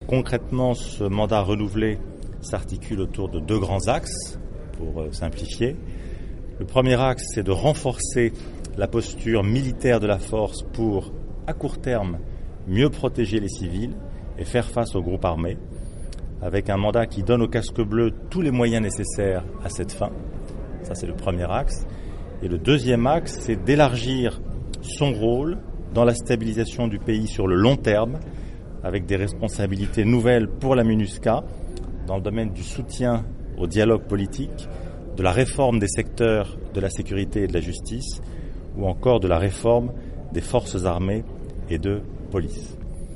Concrètement, ce mandat renouvelé s'articule autour de 2 grands axes, pour simplifier. Le premier axe, c'est de renforcer la posture militaire de la force pour, à court terme, mieux protéger les civils et faire face aux groupes armés, avec un mandat qui donne aux casques bleus tous les moyens nécessaires à cette fin. Ça, c'est le premier axe. Et le deuxième axe, c'est d'élargir son rôle dans la stabilisation du pays sur le long terme, avec des responsabilités nouvelles pour la MINUSCA, dans le domaine du soutien au dialogue politique, de la réforme des secteurs de la sécurité et de la justice, ou encore de la réforme des forces armées et de police.